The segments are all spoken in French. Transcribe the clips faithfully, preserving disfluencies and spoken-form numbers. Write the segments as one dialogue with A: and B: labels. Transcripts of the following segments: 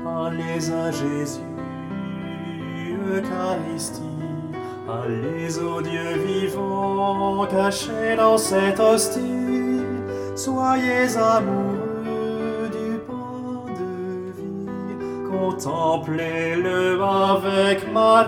A: Allez à Jésus, Eucharistie, allez au Dieu vivant, caché dans cette hostie, soyez amoureux du pain de vie, contemplez-le avec Marie.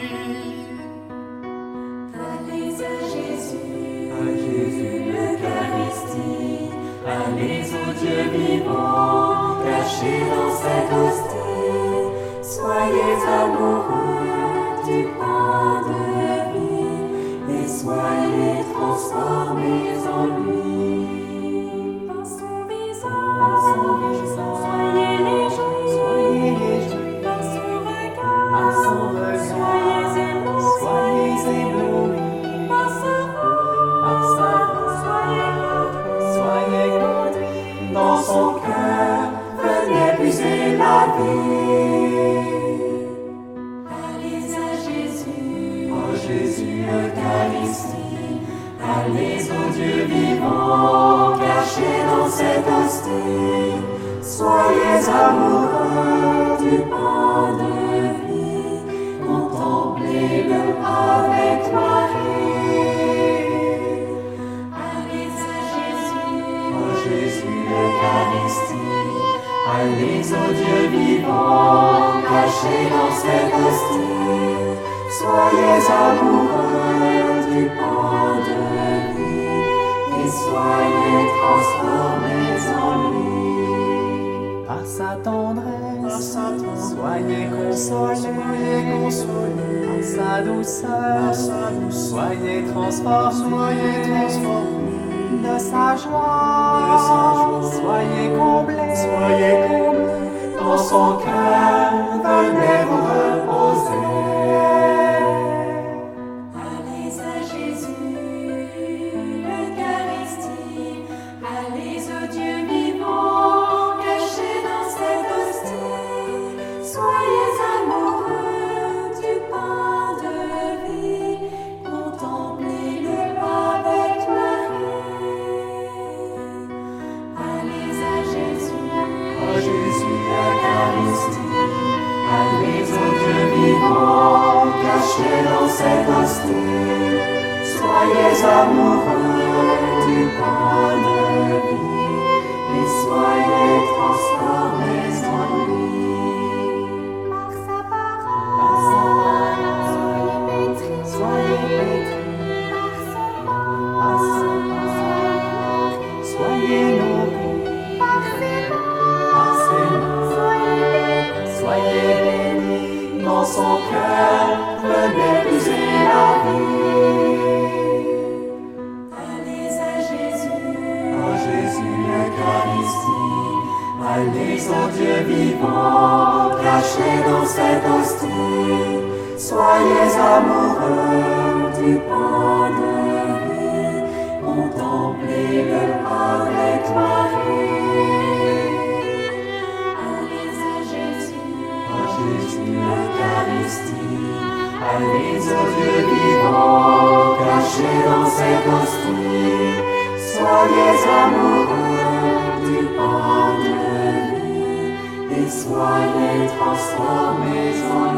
B: Allez à Jésus, à Jésus, Eucharistie, allez au Dieu vivant, caché dans cette hostie, soyez amoureux du pain de vie, et soyez transformés en lui. Dans son visage, soyez réjouis, soyez réjouis, dans son regard, soyez éblouis, soyez éblouis, dans sa voix, soyez conduits, soyez conduits, dans son cœur, venez puiser la vie. Allez à Jésus, ô Jésus, Eucharistie, allez au Dieu vivant, caché dans cette hostie, soyez amoureux du pain de vie, contemplez-le avec Marie. Allez à Jésus, ô Jésus, Eucharistie, allez au Dieu vivant, caché dans cette hostie, soyez amoureux du pain de vie, et soyez transformés en lui.
C: Par sa tendresse,
A: Par sa tendresse,
C: soyez consolés,
A: soyez consolés,
C: par sa douceur,
A: par sa douceur,
C: soyez transformés,
A: soyez transformés,
C: de sa joie,
A: de sa joie,
C: soyez comblés,
A: soyez comblés,
C: dans son cœur, venez vous reposer.
B: Allez à Jésus, Eucharistie, allez au Dieu vivant, caché dans cette hostie, soyez amoureux du pain de vie, contemplez-le avec Marie. Allez à Jésus,
A: à Jésus,
B: Eucharistie, allez au Dieu vivant, caché dans cette hostie, soyez amoureux du pain de vie, et soyez transformés en lui. Par sa parole, soyez pétris, soyez pétris, par son sang,
C: Soyez nourris,
B: par ses mains,
C: par ses mains, soyez bénis, dans son cœur, venez puiser la vie.
B: allez à Jésus,
A: à Jésus,
B: Eucharistie,
C: Allez au Dieu vivant, caché dans cette hostie, soyez amoureux du pain de vie, contemplez-le avec Marie.
B: allez à Jésus,
C: À Jésus, Eucharistie, allez au Dieu vivant, caché dans cette hostie, soyez amoureux du pain de vie, et soyez transformés en